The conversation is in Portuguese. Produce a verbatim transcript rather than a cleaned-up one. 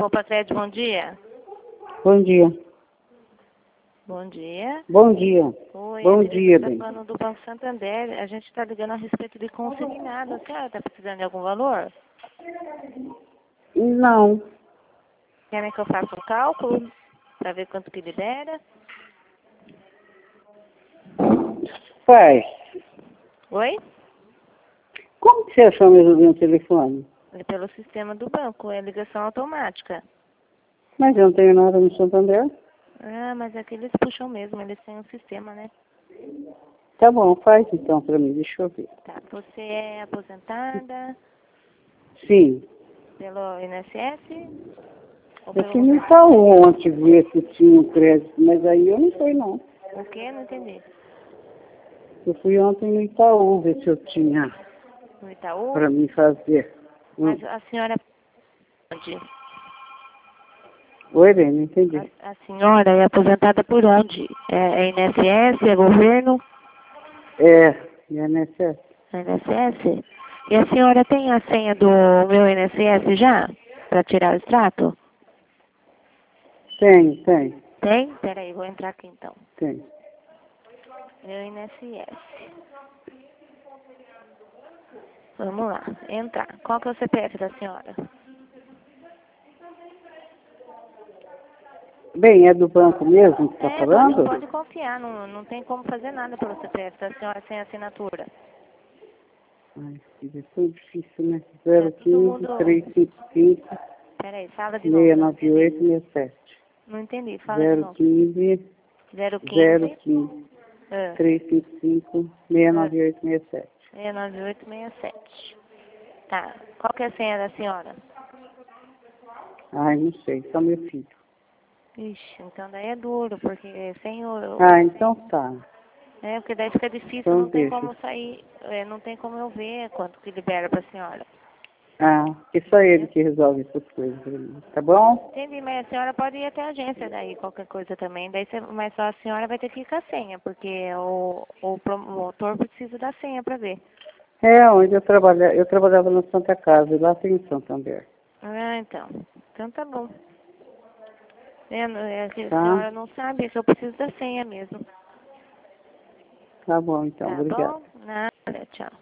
Poupa Crédito, bom dia. Bom dia. Bom dia. Bom dia. Oi, Bom a dia, está bem. falando do Banco Santander. A gente está ligando a respeito de consignado. A senhora está precisando de algum valor? Não. Querem que eu faça um cálculo para ver quanto que libera? Faz. Oi? Como que você achou meu, meu telefone? É pelo sistema do banco, é ligação automática. Mas eu não tenho nada no Santander. Ah, mas é que eles puxam mesmo, eles têm um sistema, né? Tá bom, faz então pra mim, deixa eu ver. Tá, você é aposentada Sim. pelo I N S S? Ou Eu pelo fui no governo? Itaú ontem ver se tinha um crédito, mas aí eu não fui não. O quê? Não entendi. Eu fui ontem no Itaú ver se eu tinha No Itaú? pra mim fazer. Hum. Mas a senhora... Onde? Oi, bem, não entendi. A, a senhora é aposentada por onde? É, é I N S S? É governo? É, I N S S. I N S S? E a senhora tem a senha do meu I N S S já? Para tirar o extrato? Tem, tem, Tem? Peraí, vou entrar aqui então. tem. Meu I N S S. Vamos lá, entrar. Qual que é o C P F da senhora? Bem, é do banco mesmo que tá É, pode, falando? pode confiar, não, não tem como fazer nada pelo C P F da senhora sem assinatura. Ai, filha, é tão difícil, né? É, zero todo quinze, mundo... trezentos e cinquenta e cinco, Peraí, fala de novo, não seiscentos e noventa e entendi. oito, sessenta e sete. Não entendi, fala de zero novo. quinze, zero zero quinze, quinze, ah, trezentos e cinquenta e cinco, seiscentos e ah, noventa e oito, sessenta e sete. seis nove oito seis sete. Tá, qual que é a senha da senhora? Ai, não sei, só meu filho. Ixi, então daí é duro, porque sem o... Ah, então tá. É, porque daí fica difícil, Então não tem deixa. como sair, é, não tem como eu ver quanto que libera pra senhora. Ah, é só ele que resolve essas coisas pra mim, tá bom? Entendi, mas a senhora pode ir até a agência daí, qualquer coisa também. Daí você, mas só a senhora vai ter que ir com a senha, porque o, o promotor precisa da senha para ver. É, onde eu trabalhava, eu trabalhava na Santa Casa, e lá tem em Santander. Ah, então. Então tá bom. É, não- é que a Tá? senhora não sabe, que eu preciso da senha mesmo. Tá bom, então, Tá obrigado. bom? Nada, tchau.